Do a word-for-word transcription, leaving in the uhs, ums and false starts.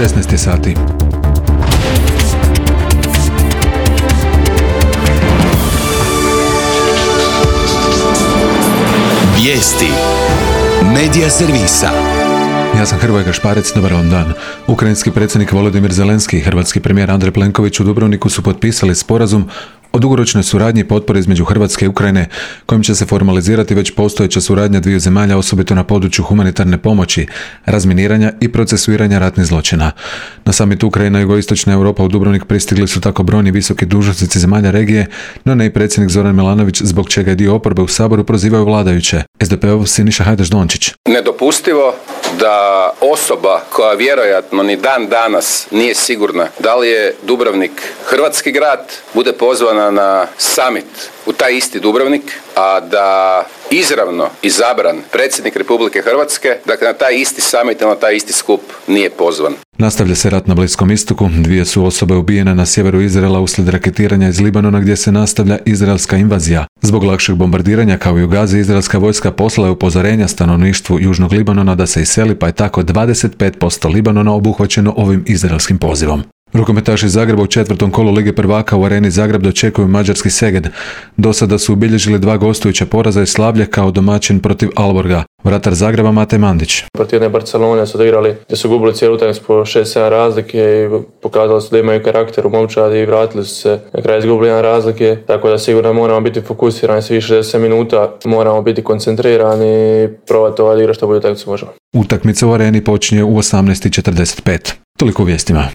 šesnaest sati. Vijesti Medija servisa. Ja sam Hrvoje Gašparec, dobar vam dan. Ukrajinski predsjednik Volodimir Zelenski i hrvatski premijer Andrej Plenković u Dubrovniku su potpisali sporazum o dugoročnoj suradnji i potpori između Hrvatske i Ukrajine, kojim će se formalizirati već postojeća suradnja dviju zemalja, osobito na području humanitarne pomoći, razminiranja i procesuiranja ratnih zločina. Na samitu Ukrajina i jugoistočna Europa u Dubrovnik pristigli su tako brojni visoki dužnosnici zemalja regije, no ne i predsjednik Zoran Milanović, zbog čega je dio oporbe u Saboru prozivaju vladajuće. S D P-ov Siniša Hajdaš Dončić. Nedopustivo da osoba koja vjerojatno ni dan danas nije sigurna da li je Dubrovnik hrvatski grad, bude pozvana na summit u taj isti Dubrovnik, a da izravno izabran predsjednik Republike Hrvatske, dakle na taj isti summit ili na taj isti skup nije pozvan. Nastavlja se rat na Bliskom istoku. Dvije su osobe ubijene na sjeveru Izraela uslijed raketiranja iz Libanona, gdje se nastavlja izraelska invazija. Zbog lakšeg bombardiranja, kao i u Gazi, izraelska vojska poslala je upozorenja stanovništvu Južnog Libanona da se iseli, pa je tako dvadeset pet posto Libanona obuhvaćeno ovim izraelskim pozivom. Rukometaši Zagreba u četvrtom kolu Lige prvaka u Areni Zagreb dočekuju mađarski Szeged. Do sada su ubilježili dva gostujuća poraza i slavlje kao domaćin protiv Alborga. Vratar Zagreba Mate Mandić. Protiv jedne Barcelone su odigrali gdje su gubili cijelu utakmicu po šest sedam razlike i pokazali su da imaju karakter u momčadi i vratili su se na kraju izgubili jedan razlike, tako da sigurno moramo biti fokusirani svih šezdeset minuta, moramo biti koncentrirani i probati odigrati što bolje utakmicu možemo. Utakmica u Areni počinje u osamnaest i četrdeset pet. Toliko u vijestima.